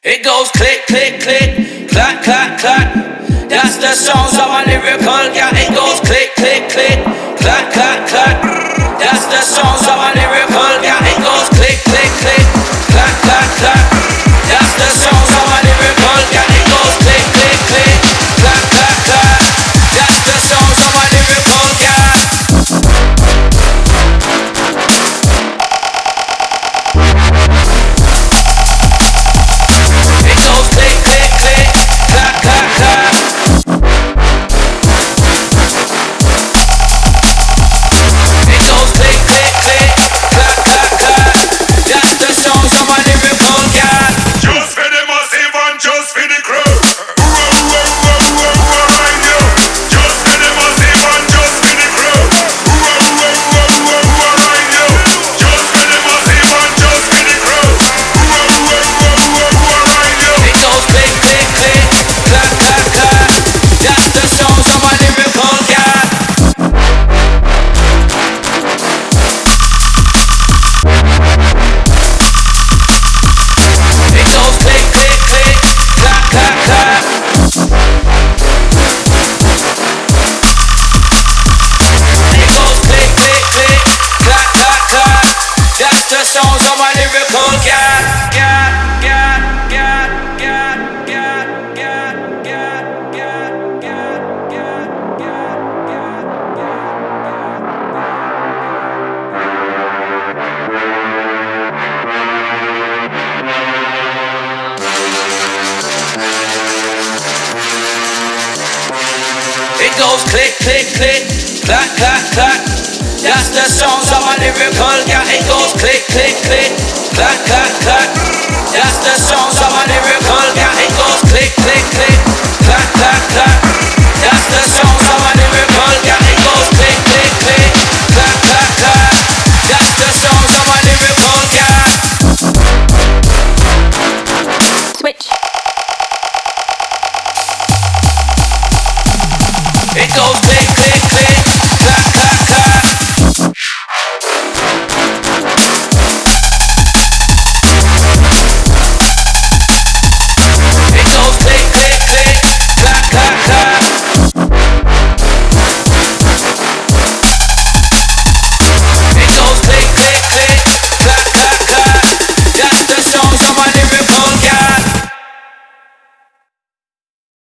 It goes click, click, click, clack, clack, clack. That's the sounds of a lyrical cat. It goes click, click, click, clack, clack, clack. That's the sounds of a lyrical cat. It goes click, click, click, clack, clack, clack. That's the sounds of a lyrical cat. It goes click, click, click, clack, clack, clack. That's the sounds of a lyrical cat. The sounds of my lyrical cat, cat, cat, cat, cat, cat, cat, cat, cat, cat, cat, cat. It goes click, click, click, clack, clack, clack. That's the sounds of a lyrical cat. It goes click, click, click, clack, clack, clack. That's the sounds of a